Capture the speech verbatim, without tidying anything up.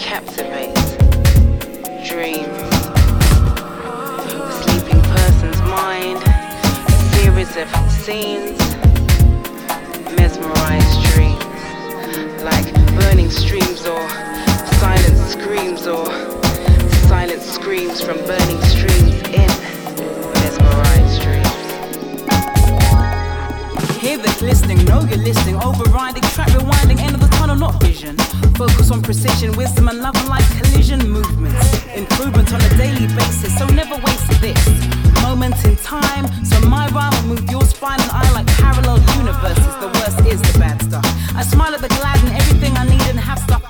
captivates dreams. A sleeping person's mind, a series of scenes, mesmerized dreams, like burning streams or silent screams or silent screams from burning streams in mesmerized dreams. Hear the listening, know you're listening, overriding, track rewinding, end of the tunnel, not vision. Focus on precision, wisdom and love like collision movements. Improvement on a daily basis, so never waste this moment in time. So my rhyme will move your spine and I like parallel universes. The worst is the bad stuff. I smile at the glad and everything I need and have stuff